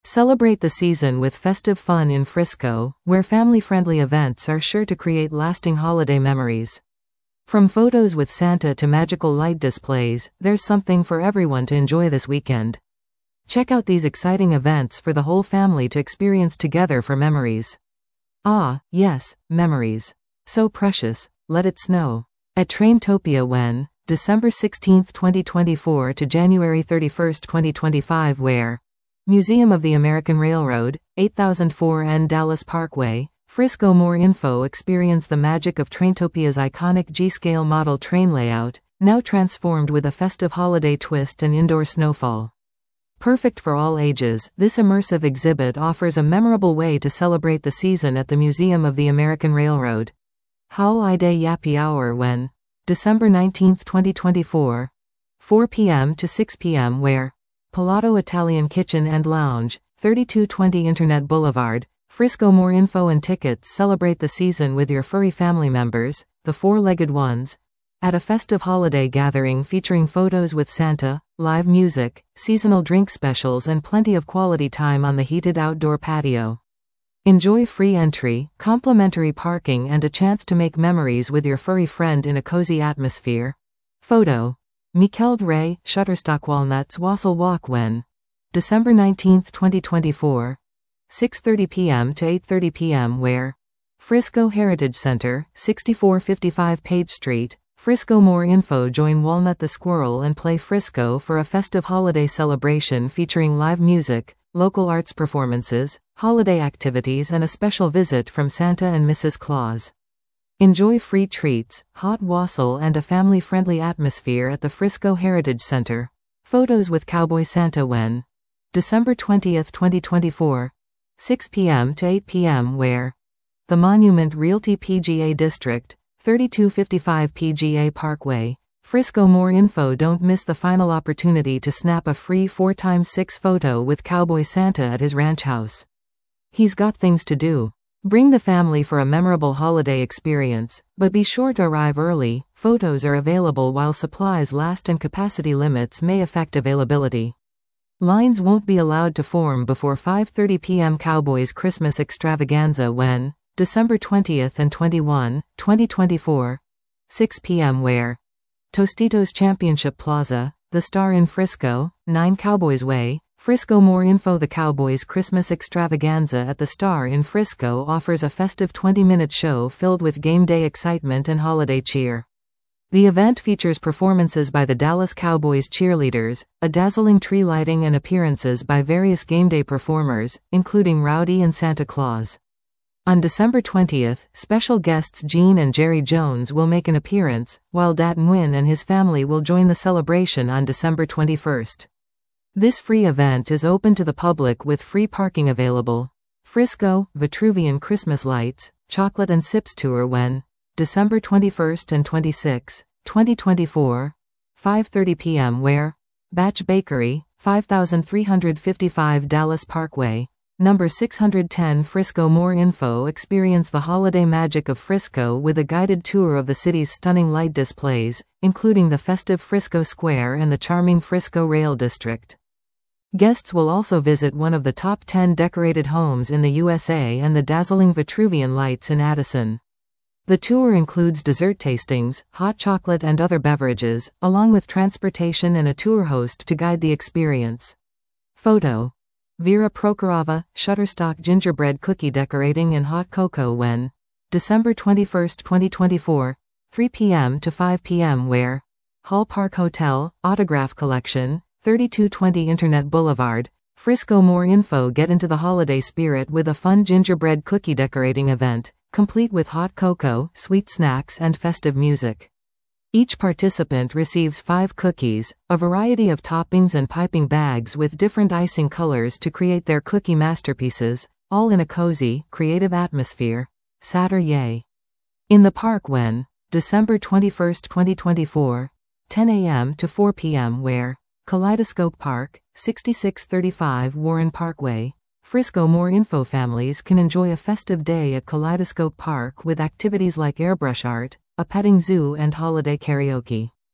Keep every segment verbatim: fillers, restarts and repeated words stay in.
Celebrate the season with festive fun in Frisco, where family-friendly events are sure to create lasting holiday memories. From photos with Santa to magical light displays, there's something for everyone to enjoy this weekend. Check out these exciting events for the whole family to experience together for memories. Ah, yes, memories. So precious, let it snow. At Traintopia when, December sixteenth twenty twenty-four to January thirty-first twenty twenty-five where, Museum of the American Railroad, eight thousand four N Dallas Parkway, Frisco. More info. Experience the magic of Traintopia's iconic G-scale model train layout, now transformed with a festive holiday twist and indoor snowfall. Perfect for all ages, this immersive exhibit offers a memorable way to celebrate the season at the Museum of the American Railroad. Holiday Yappy Hour when, December nineteenth twenty twenty-four, four p m to six p m where, Palato Italian Kitchen and Lounge, thirty-two twenty Internet Boulevard, Frisco. More info and tickets. Celebrate the season with your furry family members, the four-legged ones, at a festive holiday gathering featuring photos with Santa, live music, seasonal drink specials and plenty of quality time on the heated outdoor patio. Enjoy free entry, complimentary parking and a chance to make memories with your furry friend in a cozy atmosphere. Photo. Mikel Ray, Shutterstock. Walnuts Wassail Walk when, December nineteenth twenty twenty-four, six thirty p m to eight thirty p m where, Frisco Heritage Center, sixty-four fifty-five Page Street, Frisco. More info. Join Walnut the Squirrel and Play Frisco for a festive holiday celebration featuring live music, local arts performances, holiday activities and a special visit from Santa and Missus Claus. Enjoy free treats, hot wassail and a family-friendly atmosphere at the Frisco Heritage Center. Photos with Cowboy Santa when, December twentieth twenty twenty-four, six p m to eight p m where, the Monument Realty P G A District, thirty-two fifty-five P G A Parkway, Frisco. More info. Don't miss the final opportunity to snap a free four by six photo with Cowboy Santa at his ranch house. He's got things to do. Bring the family for a memorable holiday experience, but be sure to arrive early. Photos are available while supplies last and capacity limits may affect availability. Lines won't be allowed to form before five thirty p m Cowboys Christmas Extravaganza when, December twentieth and twenty-first, twenty twenty-four, six p m where, Tostitos Championship Plaza, The Star in Frisco, nine Cowboys Way, Frisco. More info. The Cowboys Christmas Extravaganza at The Star in Frisco offers a festive twenty-minute show filled with game day excitement and holiday cheer. The event features performances by the Dallas Cowboys cheerleaders, a dazzling tree lighting and appearances by various game day performers, including Rowdy and Santa Claus. On December twentieth, special guests Gene and Jerry Jones will make an appearance, while Dat Nguyen and his family will join the celebration on December twenty-first. This free event is open to the public with free parking available. Frisco, Vitruvian Christmas Lights, Chocolate and Sips Tour when, December twenty-first and twenty-sixth, twenty twenty-four, five thirty p m where, Batch Bakery, five thousand three hundred fifty-five Dallas Parkway, number six hundred ten Frisco. More info. Experience the holiday magic of Frisco with a guided tour of the city's stunning light displays, including the festive Frisco Square and the charming Frisco Rail District. Guests will also visit one of the top ten decorated homes in the U S A and the dazzling Vitruvian Lights in Addison. The tour includes dessert tastings, hot chocolate and other beverages, along with transportation and a tour host to guide the experience. Photo. Vera Prokhorova, Shutterstock Gingerbread Cookie Decorating in Hot Cocoa when, December twenty-first twenty twenty-four, three p m to five p m where, Hall Park Hotel, Autograph Collection, thirty-two twenty Internet Boulevard, Frisco. More info. Get into the holiday spirit with a fun gingerbread cookie decorating event, complete with hot cocoa, sweet snacks and festive music. Each participant receives five cookies, a variety of toppings and piping bags with different icing colors to create their cookie masterpieces, all in a cozy, creative atmosphere. Saturday. In the park when, December twenty-first twenty twenty-four, ten a m to four p m where, Kaleidoscope Park, sixty-six thirty-five Warren Parkway, Frisco. More info. Families can enjoy a festive day at Kaleidoscope Park with activities like airbrush art, a petting zoo and holiday karaoke.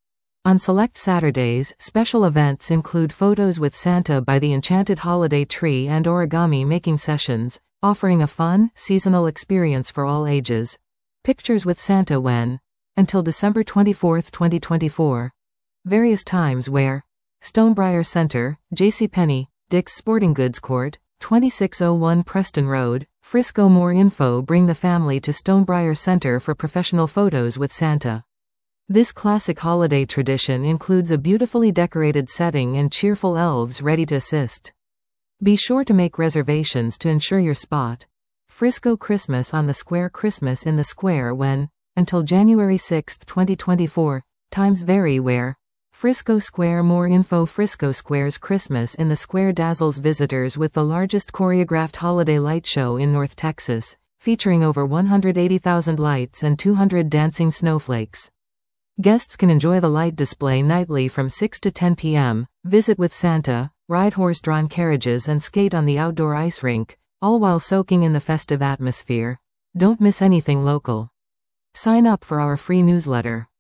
On select Saturdays, special events include Photos with Santa by the Enchanted Holiday Tree and origami making sessions, offering a fun, seasonal experience for all ages. Pictures with Santa when? Until December twenty-fourth, twenty twenty-four. Various times where? Stonebriar Center, JCPenney, Dick's Sporting Goods Court, twenty-six oh one Preston Road, Frisco. More info: bring the family to Stonebriar Center for professional photos with Santa. This classic holiday tradition includes a beautifully decorated setting and cheerful elves ready to assist. Be sure to make reservations to ensure your spot. Frisco Christmas on the Square. Christmas in the Square when? Until January sixth, twenty twenty-four. Times vary where? Frisco Square. More info: Frisco Square's Christmas in the Square dazzles visitors with the largest choreographed holiday light show in North Texas, featuring over one hundred eighty thousand lights and two hundred dancing snowflakes. Guests can enjoy the light display nightly from six to ten p m, visit with Santa, ride horse-drawn carriages and skate on the outdoor ice rink, all while soaking in the festive atmosphere. Don't miss anything local. Sign up for our free newsletter.